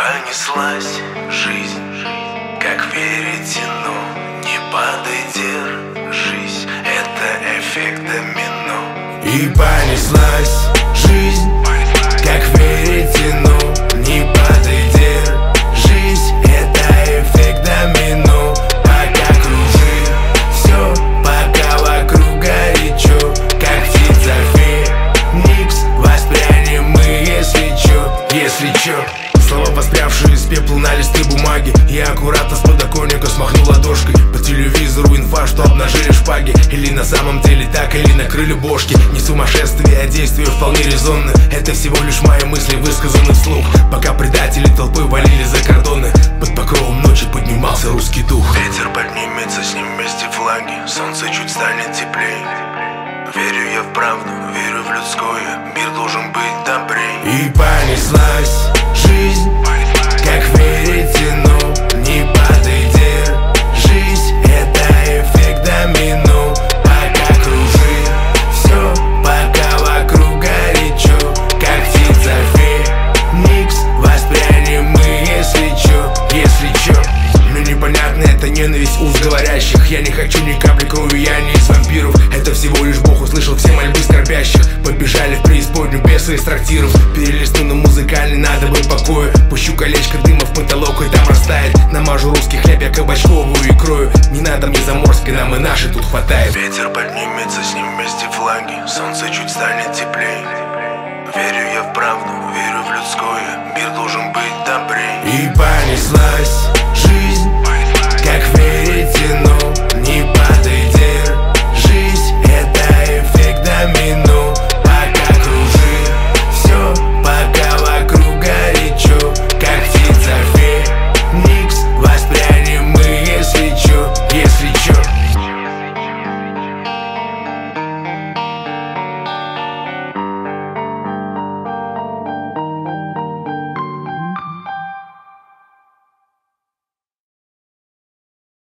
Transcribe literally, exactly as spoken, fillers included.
понеслась жизнь, как веретено. Не падай, держись, это эффект домино. И понеслась жизнь, как веретено. Не падай, держись, это эффект домино. Пока кружи, все, пока вокруг горячо, как птица феникс, воспрянем мы, если чё, если чё. Слова, воспрявшие из пепла на листы бумаги. Я аккуратно с подоконника смахнул ладошкой. По телевизору инфа, что обнажили шпаги. Или на самом деле так, или накрыли бошки. Не сумасшествие, а действия вполне резонны. Это всего лишь мои мысли, высказаны вслух. Пока предатели толпой валили за кордоны, под покровом ночи поднимался русский дух. Ветер поднимется, с ним вместе флаги. Солнце чуть станет теплее. Верю я в правду, верю в людское. Мир должен быть добрее. И понеслась жизнь, как веретено. Не падай, держись, это эффект домино. Пока кружи, все, пока вокруг горячо, как птица феникс, воспрянем мы, если чё, если чё. Мне непонятно эта ненависть уст говорящих. Я не хочу ни капли крови, я не из вампиров. Это всего лишь Бог услышал все мольбы скорбящих. Побежали в преисподнюю бесы из трактиров. Перелистну на музыкальный, надо бы покоя. Пущу колечко дыма в потолок, и там растает. Намажу русский хлеб, я кабачковую икрою. Не надо мне заморской, нам и нашей тут хватает. Ветер поднимется, с ним вместе флаги. Солнце чуть станет теплее. Верю я в правду, верю в людское. Мир должен быть добрее. И понеслась